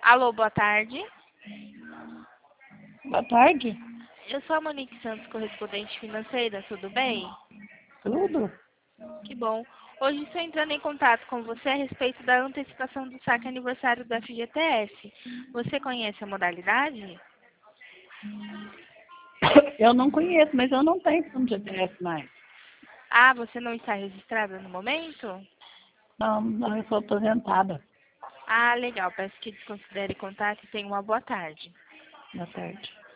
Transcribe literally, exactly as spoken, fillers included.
Alô, boa tarde. Boa tarde. Eu sou a Monique Santos, correspondente financeira, tudo bem? Tudo? Que bom. Hoje estou entrando em contato com você a respeito da antecipação do saque aniversário do F G T S. Você conhece a modalidade? Eu não conheço, mas eu não tenho fundo de G P S mais. Ah, você não está registrada no momento? Não, não, eu sou aposentada. Ah, legal. Peço que desconsidere contato e tenha uma boa tarde. Boa tarde.